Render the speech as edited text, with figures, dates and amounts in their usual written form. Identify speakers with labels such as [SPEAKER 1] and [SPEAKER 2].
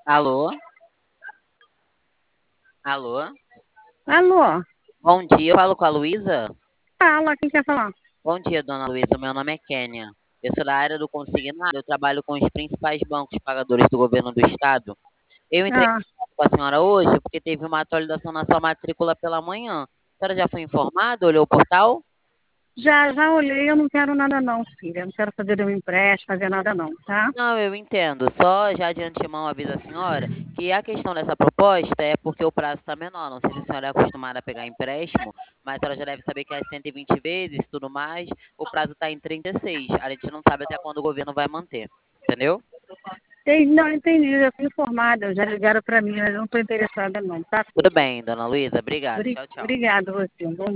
[SPEAKER 1] Alô? Alô?
[SPEAKER 2] Alô?
[SPEAKER 1] Bom dia, eu falo com a Luísa?
[SPEAKER 2] Fala, quem quer falar?
[SPEAKER 1] Bom dia, dona Luísa. Meu nome é Kênia. Eu sou da área do consignado. Eu trabalho com os principais bancos pagadores do governo do estado. Eu entrei em
[SPEAKER 2] Ah,
[SPEAKER 1] contato com a senhora hoje porque teve uma atualização na sua matrícula pela manhã. A senhora já foi informada? Olhou o portal?
[SPEAKER 2] já olhei, eu não quero nada não, filha. Não quero fazer nenhum empréstimo, fazer nada não, tá?
[SPEAKER 1] Não, eu entendo. Só já de antemão aviso a senhora que a questão dessa proposta é porque o prazo está menor. Não sei se a senhora é acostumada a pegar empréstimo, mas a senhora já deve saber que é 120 vezes, tudo mais. O prazo está em 36. A gente não sabe até quando o governo vai manter. Entendeu?
[SPEAKER 2] Não, entendi, já fui informada, já ligaram para mim, mas eu não estou interessada não, tá,
[SPEAKER 1] Tudo
[SPEAKER 2] filha?
[SPEAKER 1] bem, dona Luísa. Obrigado. Tchau, tchau.
[SPEAKER 2] Obrigada, você. Um bom